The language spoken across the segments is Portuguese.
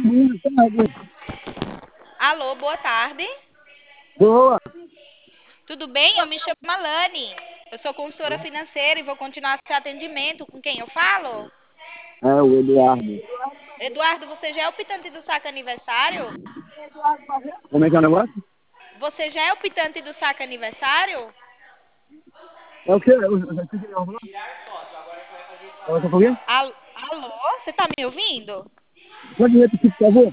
Alô, boa tarde. Boa. Tudo bem? Eu me chamo Alane. Eu sou consultora financeira e vou continuar seu atendimento. Com quem eu falo? É, o Eduardo. Eduardo, você já é optante do saque aniversário? Como é que é o negócio? Você já é optante do saque aniversário? É o quê? Fala com alguém? Alô, você tá me ouvindo? Pode repetir, por favor?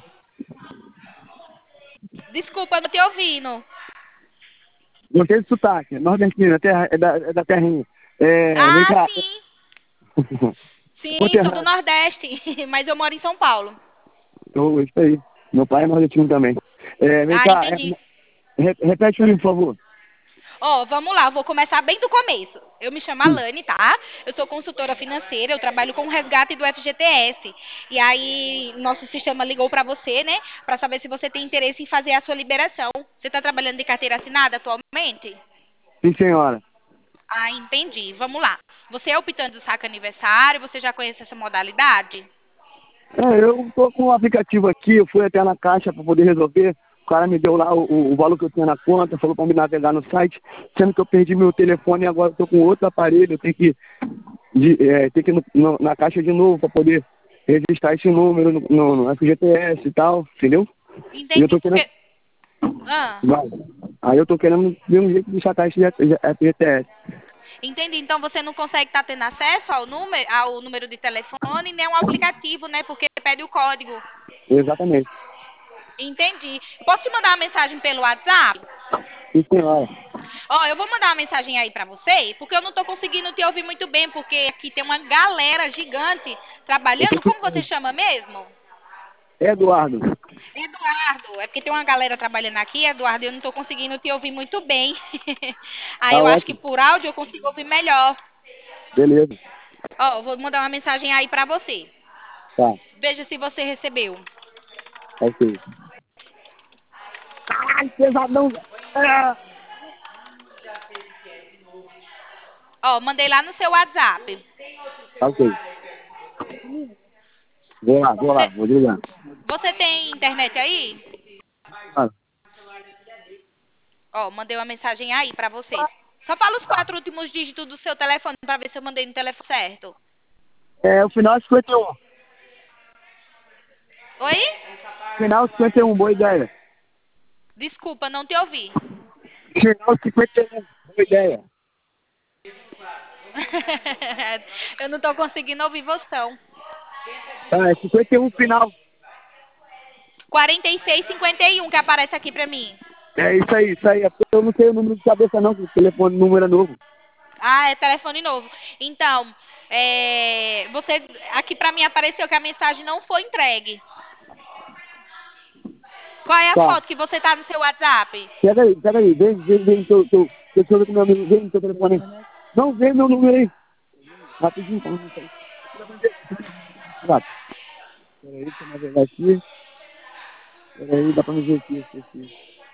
Desculpa, não te ouvindo. Não tem sotaque. Nordestina, é da terrinha. Vem Ah, cá. sim. Sim, Ponto sou do errado. Nordeste, mas eu moro em São Paulo. Isso aí. Meu pai é nordestino também. Vem Ah, cá. entendi. Repete pra mim, por favor. Ó, vamos lá, eu vou começar bem do começo. Eu me chamo Sim. Alane, tá? Eu sou consultora financeira, eu trabalho com o resgate do FGTS. E aí, nosso sistema ligou para você, né? Para saber se você tem interesse em fazer a sua liberação. Você está trabalhando de carteira assinada atualmente? Sim, senhora. Ah, entendi. Vamos lá. Você é optante do saque aniversário? Você já conhece essa modalidade? Eu tô com o aplicativo aqui, eu fui até na caixa para poder resolver. O cara me deu lá o valor que eu tinha na conta, falou para me navegar no site, sendo que eu perdi meu telefone e agora eu tô com outro aparelho, eu tenho que, ter que ir na caixa de novo para poder registrar esse número no FGTS e tal, entendeu? E eu Entendi tô querendo. porque. Ah, Vai. Aí eu tô querendo ver um jeito de chatar esse FGTS. entendi. Então você não consegue estar tendo acesso ao número de telefone, nem ao aplicativo, né? Porque pede o código. Exatamente. Entendi. Posso te mandar uma mensagem pelo WhatsApp? Sim, senhora. Ó, eu vou mandar uma mensagem aí pra você, porque eu não tô conseguindo te ouvir muito bem, porque aqui tem uma galera gigante trabalhando. Como você chama mesmo? Eduardo. Eduardo. É porque tem uma galera trabalhando aqui, Eduardo, e eu não tô conseguindo te ouvir muito bem. Aí Tá eu acho que ótimo. por áudio eu consigo ouvir melhor. Beleza. Ó, eu vou mandar uma mensagem aí pra você. Tá. Veja se você recebeu. Ok. Caralho, pesadão. É. Ó, mandei lá no seu WhatsApp. Tá ok. Vou lá, Você, vou ligar. você tem internet aí? Ah, Ó, mandei uma mensagem aí pra você. Só fala os 4 últimos dígitos do seu telefone pra ver se eu mandei no telefone certo. o final 51. Oi? Final 51, boa ideia. Desculpa, não te ouvi. Final 51, boa ideia. Eu não tô conseguindo ouvir você. Tá, 51 final. 4651 que aparece aqui pra mim. É isso aí, isso aí. É porque eu não sei o número de cabeça não, que o telefone, o número é novo. Ah, é telefone novo. Então, você aqui pra mim apareceu que a mensagem não foi entregue. Qual é a Tá. foto que você tá no seu WhatsApp? Pega aí. Vem, deixa eu ver com meu amigo. Vem no seu telefone aí. Não, vem meu número aí. Rapidinho, tá? Tá. Peraí, deixa eu navegar aqui. Peraí, dá pra me ver aqui.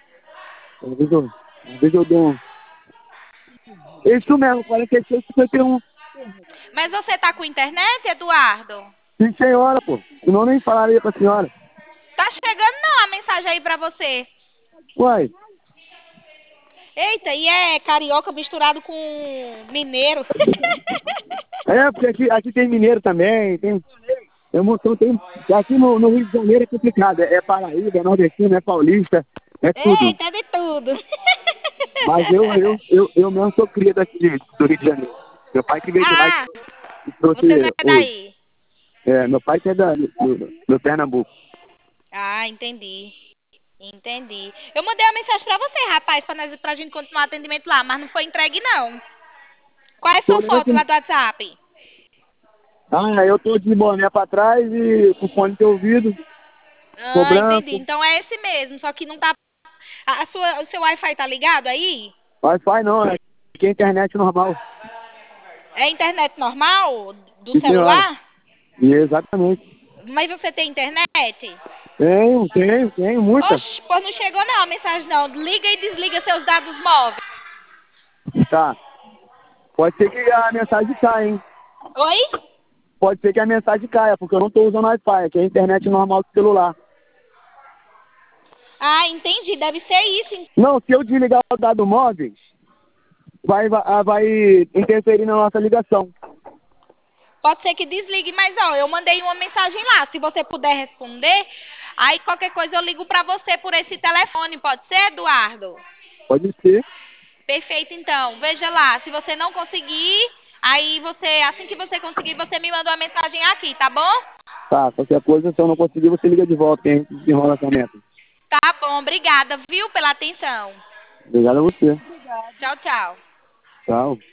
Às vezes eu dou um. Isso mesmo, 46, 51. Mas você tá com internet, Eduardo? Sim, senhora, pô. Senão nem falaria pra senhora. Tá chegando não a mensagem aí pra você. Uai, Eita, e é carioca misturado com mineiro. porque aqui tem mineiro também, tem um montão, aqui no Rio de Janeiro é complicado, é Paraíba, é nordestino, é paulista, é tudo. Eita, é de tudo. Mas eu mesmo sou cria daqui do Rio de Janeiro. Meu pai que veio de lá Ah, e trouxe você não é hoje. daí. Meu pai que é do Pernambuco. Ah, entendi. Entendi. Eu mandei uma mensagem pra você, rapaz, pra gente continuar o atendimento lá, mas não foi entregue, não. Qual é a Tô sua olhando foto aqui. lá do WhatsApp? Eu tô de boné pra trás e com fone de ouvido, cor Ah, entendi. branco. Então é esse mesmo, só que não tá. O seu Wi-Fi tá ligado aí? Wi-Fi não, aqui é internet normal. É internet normal do Sim, senhora. celular? Exatamente. Mas você tem internet? Tenho, muita. Oxe, pois não chegou não a mensagem não. Liga e desliga seus dados móveis. Tá. Pode ser que a mensagem caia, hein? Oi? Pode ser que a mensagem caia, porque eu não tô usando Wi-Fi, aqui é internet normal do celular. Ah, entendi. Deve ser isso. Não, se eu desligar o dado móvel, vai interferir na nossa ligação. Pode ser que desligue, mas ó, eu mandei uma mensagem lá. Se você puder responder, aí qualquer coisa eu ligo pra você por esse telefone. Pode ser, Eduardo? Pode ser. Perfeito, então. Veja lá. Se você não conseguir, aí você, assim que você conseguir, você me manda uma mensagem aqui, tá bom? Tá, qualquer coisa, se eu não conseguir, você liga de volta, que a gente desenrola essa meta. Tá bom, obrigada, viu, pela atenção. Obrigado a você. Tchau, tchau. Tchau.